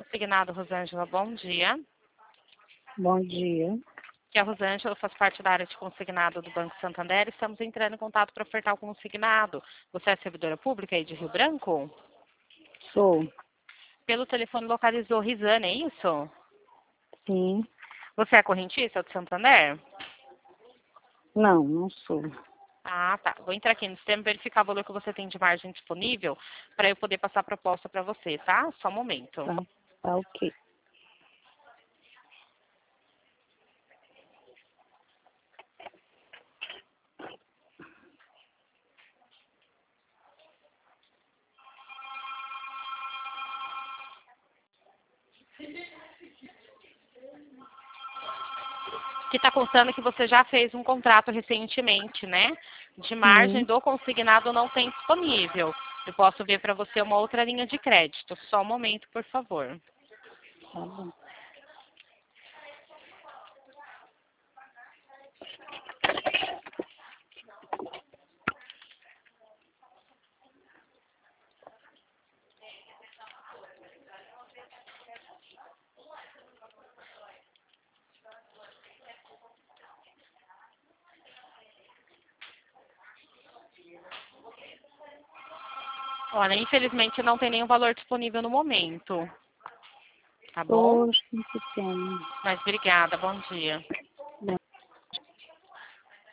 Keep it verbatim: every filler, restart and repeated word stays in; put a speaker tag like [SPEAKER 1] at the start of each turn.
[SPEAKER 1] Consignado, Rosângela, bom dia.
[SPEAKER 2] Bom dia.
[SPEAKER 1] Aqui é a Rosângela, faz parte da área de consignado do Banco Santander. Estamos entrando em contato para ofertar o consignado. Você é servidora pública aí de Rio Branco?
[SPEAKER 2] Sou.
[SPEAKER 1] Pelo telefone localizou Risane, é isso?
[SPEAKER 2] Sim.
[SPEAKER 1] Você é correntista do Santander?
[SPEAKER 2] Não, não sou.
[SPEAKER 1] Ah, tá. Vou entrar aqui no sistema e verificar o valor que você tem de margem disponível para eu poder passar a proposta para você, tá? Só um momento.
[SPEAKER 2] Tá, tá ok.
[SPEAKER 1] Que está constando que você já fez um contrato recentemente, né? De margem
[SPEAKER 2] Sim.
[SPEAKER 1] do consignado não tem disponível. Eu posso ver para você uma outra linha de crédito. Só um momento, por favor.
[SPEAKER 2] Tá bom.
[SPEAKER 1] Olha, infelizmente não tem nenhum valor disponível no momento. Tá bom?
[SPEAKER 2] Poxa, que pena.
[SPEAKER 1] Mas obrigada, bom dia.